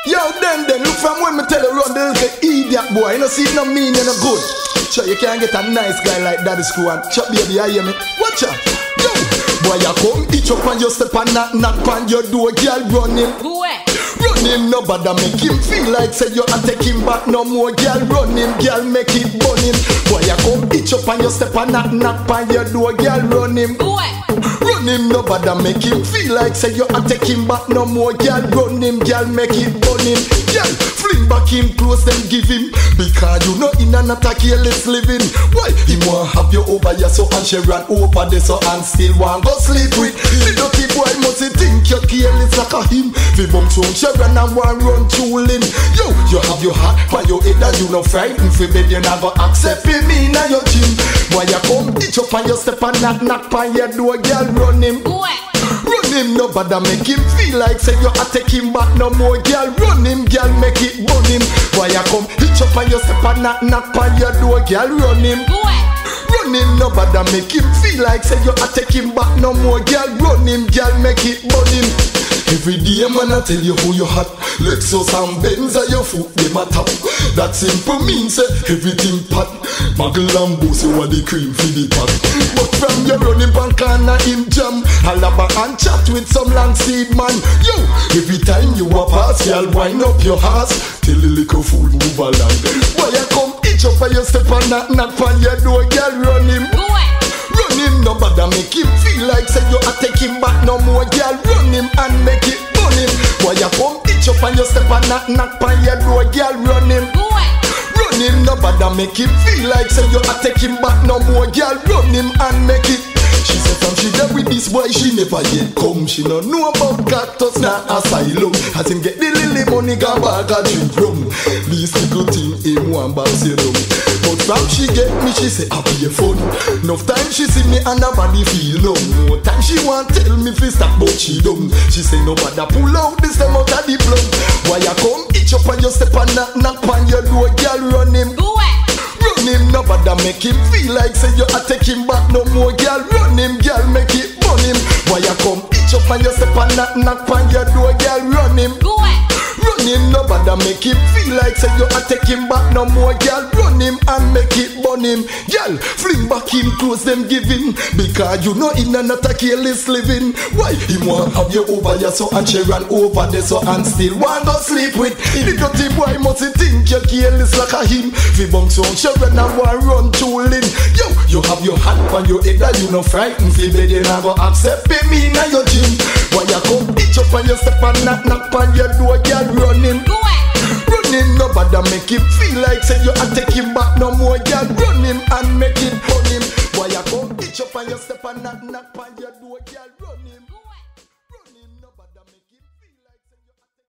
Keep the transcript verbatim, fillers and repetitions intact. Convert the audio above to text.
Yo, then, then, look from when me tell you run the little idiot boy. You know, see it no mean, you no good. Sure, you can't get a nice guy like Daddy Screw and chop baby, I hear me. Watch out. Yo, boy, you come, each up on your step and knock, knock on your door, girl, run him. Run him, no bother make him feel like say you and take him back no more, girl, run him, girl, make it burn him. Boy, you come, each up on your step and knock, knock on your door, girl, run him. Run him, no bother make him feel like say you and take him back no more, girl, run him, girl, make it burn him. Girl, fling back him close, then give him, because you know in an attack careless living. Why? He want have you over your so and she ran over there so and still want go sleep with. The dirty boy must think you careless like a him. Fi bump so she ran and want run through him. Yo, you have your heart by your head and you no frightened. Fi bed you never accept me in your gym. Why you come ditch up on your step and knock knock on your door, girl, run him. Run him, no bother make him feel like say you a take him back no more, girl, run him, girl, make it burn him. Why you come hitch up on your step and knock knock on your door, girl, run him. Run him, no bother make him feel like say you a take him back no more, girl, run him, girl, make it burn him. Every day man I tell you who you hot. Lexus and Benz are your foot them a top. That simple means say everything pot. Muggle and Boost you are the cream for the pot. But from your running bank corner him jam. Alaba and chat with some long seed man. Yo, every time you a pass, y'all wind up your ass. Till the little fool move along. Why you come itch up on your step and knock knock on your door, girl, run him. Run him, no bother make him feel like say you a take him back no more, girl, run him and make it burn him. Why you come itch up on your step and knock knock on your door, girl, run him. Run him, no bother make him feel like say you a take him back no more, girl, run him and make it. She said from she there with this boy she never yet come. She no know about cactus na asylum. As him get the lily money gone back a drink rum. Least little thing him one box you know. But from she get me she say happy fun. Enough time she see me and her body feel numb. More time she want tell me fi stop but she dumb. She say no bother pull out this them out of the plum. Why you come itch up on your step and knock knock on your door, girl, run him. Run him, no bother make him feel like say you a take him back no more, girl, run him, girl, make it burn him. Why you come itch up on your step and knock knock on your door, girl, run him. Run him, no bother make him feel like say you a take him back no more, girl, run him and make it burn him. Girl, fling back him close them give him, because you know in a not a careless living. Why? He want have you over your so and she ran over there so and still want to sleep with. The dirty boy must think you careless like a him. Fi bunk so she ran and want run through him. Yo, you have your hand on your head and you no frightened. Fi bed you never accept me in your gym. Why you come itch up on your step and knock knock on your door, girl, run him. Run him, no bother make him feel like say you a take him back no more, girl, run him and make it burn him. Why you come itch up on your step and knock knock on your door, girl, run him.